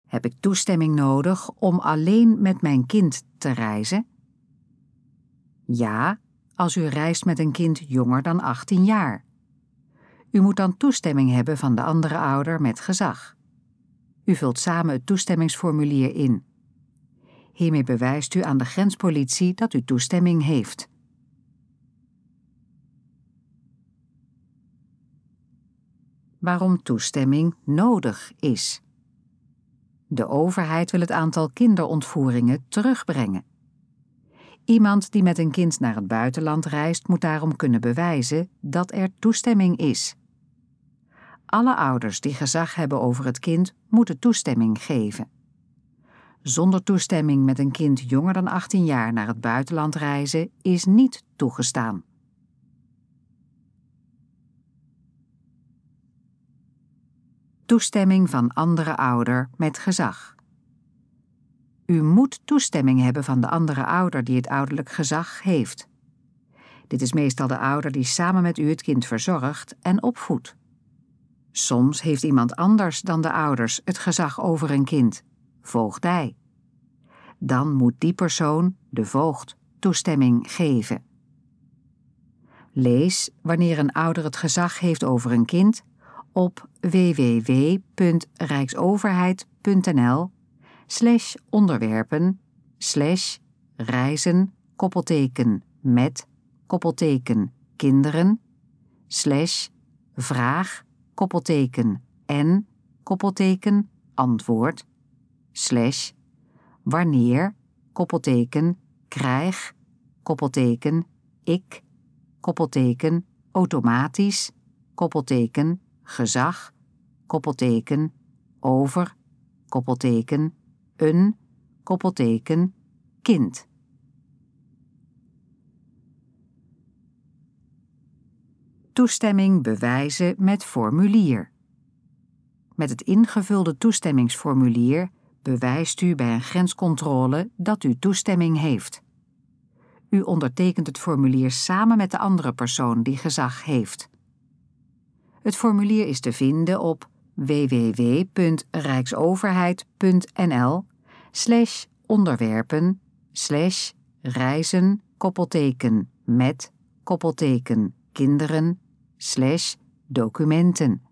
Heb ik toestemming nodig om alleen met mijn kind te reizen? Ja, als u reist met een kind jonger dan 18 jaar. U moet dan toestemming hebben van de andere ouder met gezag. U vult samen het toestemmingsformulier in. Hiermee bewijst u aan de grenspolitie dat u toestemming heeft. Waarom toestemming nodig is. De overheid wil het aantal kinderontvoeringen terugbrengen. Iemand die met een kind naar het buitenland reist, moet daarom kunnen bewijzen dat er toestemming is. Alle ouders die gezag hebben over het kind, moeten toestemming geven. Zonder toestemming met een kind jonger dan 18 jaar naar het buitenland reizen is niet toegestaan. Toestemming van andere ouder met gezag. U moet toestemming hebben van de andere ouder die het ouderlijk gezag heeft. Dit is meestal de ouder die samen met u het kind verzorgt en opvoedt. Soms heeft iemand anders dan de ouders het gezag over een kind, voogdij. Dan moet die persoon, de voogd, toestemming geven. Lees, wanneer een ouder het gezag heeft over een kind, op www.rijksoverheid.nl/onderwerpen/vraag-en-antwoord/ wanneer krijg ik automatisch gezag over een kind. Toestemming bewijzen met formulier. Met het ingevulde toestemmingsformulier bewijst u bij een grenscontrole dat u toestemming heeft. U ondertekent het formulier samen met de andere persoon die gezag heeft. Het formulier is te vinden op www.rijksoverheid.nl/onderwerpen/reizen-met-kinderen/documenten.